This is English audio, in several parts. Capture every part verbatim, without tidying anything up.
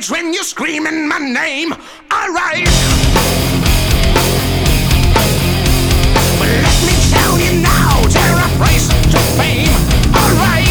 rise when you're screaming my name. I rise. But let me tell you now, dare I praise to fame. All right.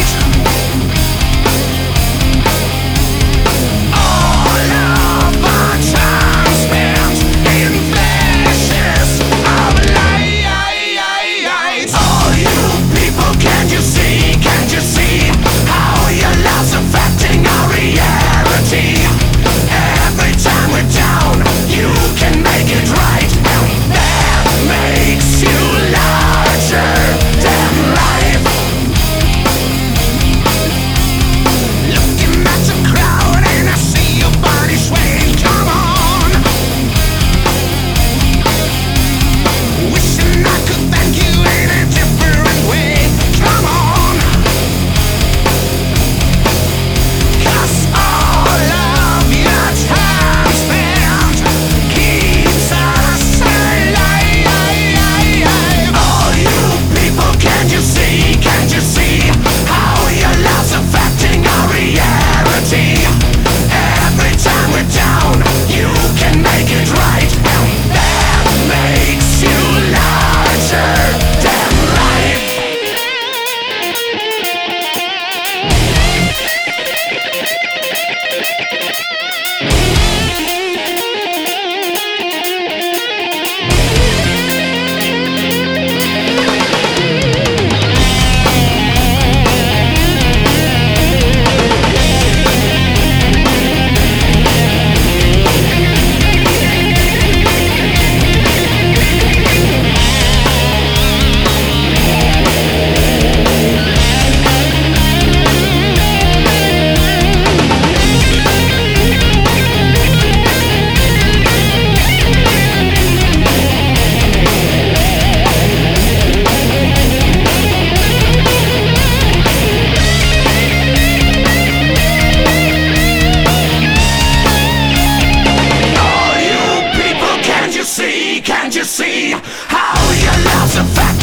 All of our time spent in flashes of light. All you people, can't you see, can't you see how your love's affecting our reality? Every time we're down, you can make it right, and that makes you larger than life. Looking at the crowd and I see your body swaying. Come on. Wishing I could thank you in a different way. Come on. 'Cause all of your time spent keeps us alive. All you people, can't you see, can't you see how your love's affecting our reality? Every time we're down, you can make it right, and that makes you larger than life. All you people, can't you see, can't you see how your love's affecting